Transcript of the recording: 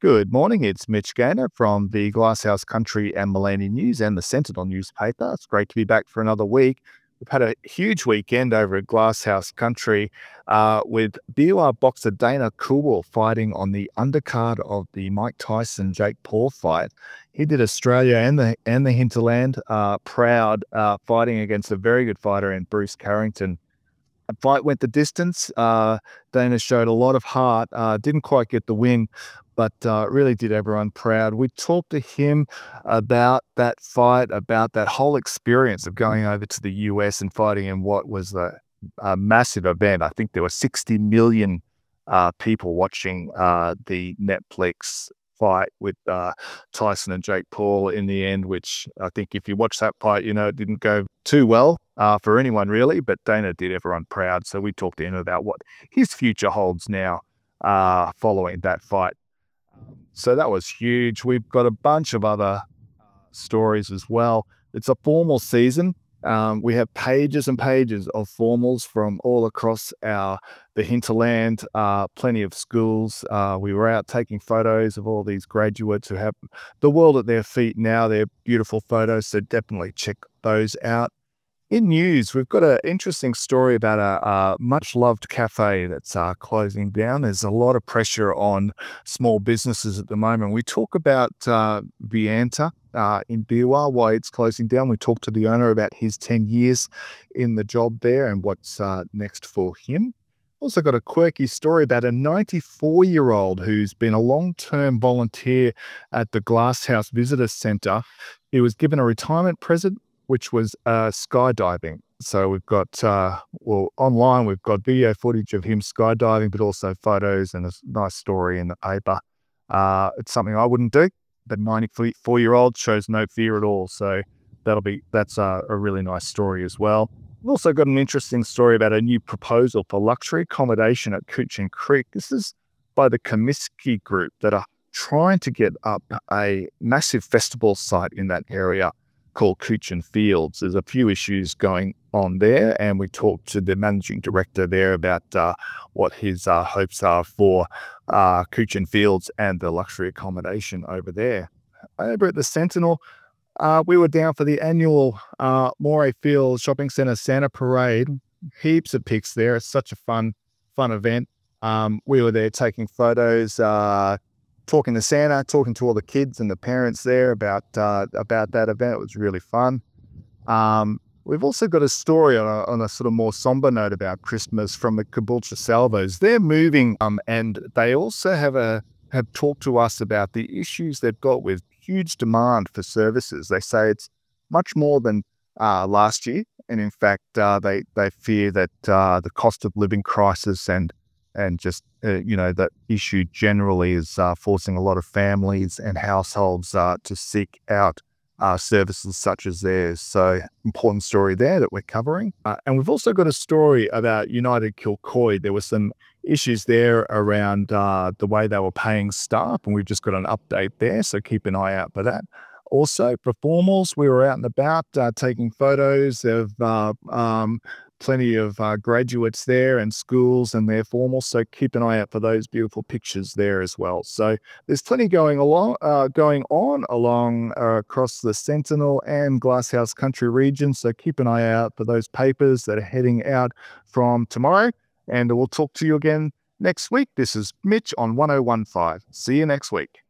Good morning. It's Mitch Gaynor from the Glasshouse Country and Millennial News and the Sentinel newspaper. It's great to be back for another week. We've had a huge weekend over at Glasshouse Country with BUR boxer Dana Cool fighting on the undercard of the Mike Tyson Jake Paul fight. He did Australia and the hinterland proud, fighting against a very good fighter in Bruce Carrington. The fight went the distance. Dana showed a lot of heart. Didn't quite get the win, but really did everyone proud. We talked to him about that fight, about that whole experience of going over to the US and fighting in what was a massive event. I think there were 60 million people watching the Netflix fight with Tyson and Jake Paul in the end, which I think if you watch that fight, it didn't go too well for anyone really, but Dana did everyone proud. So we talked to him about what his future holds now following that fight. So that was huge. We've got a bunch of other stories as well. It's a formal season. We have pages and pages of formals from all across the hinterland, plenty of schools. We were out taking photos of all these graduates who have the world at their feet now. They're beautiful photos, so definitely check those out. In news, we've got an interesting story about a much-loved cafe that's closing down. There's a lot of pressure on small businesses at the moment. We talk about Vianta in BUR, why it's closing down. We talked to the owner about his 10 years in the job there and what's next for him. Also got a quirky story about a 94-year-old who's been a long-term volunteer at the Glasshouse Visitor Centre. He was given a retirement present, which was skydiving. So we've got, online, we've got video footage of him skydiving, but also photos and a nice story in the paper. It's something I wouldn't do, but 94-year-old shows no fear at all. So that's a really nice story as well. We've also got an interesting story about a new proposal for luxury accommodation at Coochin Creek. This is by the Comiskey Group that are trying to get up a massive festival site in that area called Coochin Fields. There's a few issues going on there, and we talked to the managing director there about what his hopes are for Coochin Fields and the luxury accommodation over there. Over at the Sentinel, we were down for the annual Moray Fields Shopping Centre Santa Parade. Heaps of pics there. It's such a fun event. We were there taking photos, talking to Santa, talking to all the kids and the parents there about that event. It was really fun. We've also got a story on a sort of more somber note about Christmas from the Caboolture Salvos. They're moving, and they also have talked to us about the issues they've got with huge demand for services. They say it's much more than last year, and in fact, they fear that the cost of living crisis and just, that issue generally is forcing a lot of families and households to seek out services such as theirs. So important story there that we're covering. And we've also got a story about United Kilcoy. There were some issues there around the way they were paying staff, and we've just got an update there. So keep an eye out for that. Also, for formals, we were out and about taking photos of plenty of graduates there and schools and their formals. So keep an eye out for those beautiful pictures there as well. So there's plenty going on along across the Sentinel and Glasshouse Country region. So keep an eye out for those papers that are heading out from tomorrow. And we'll talk to you again next week. This is Mitch on 1015. See you next week.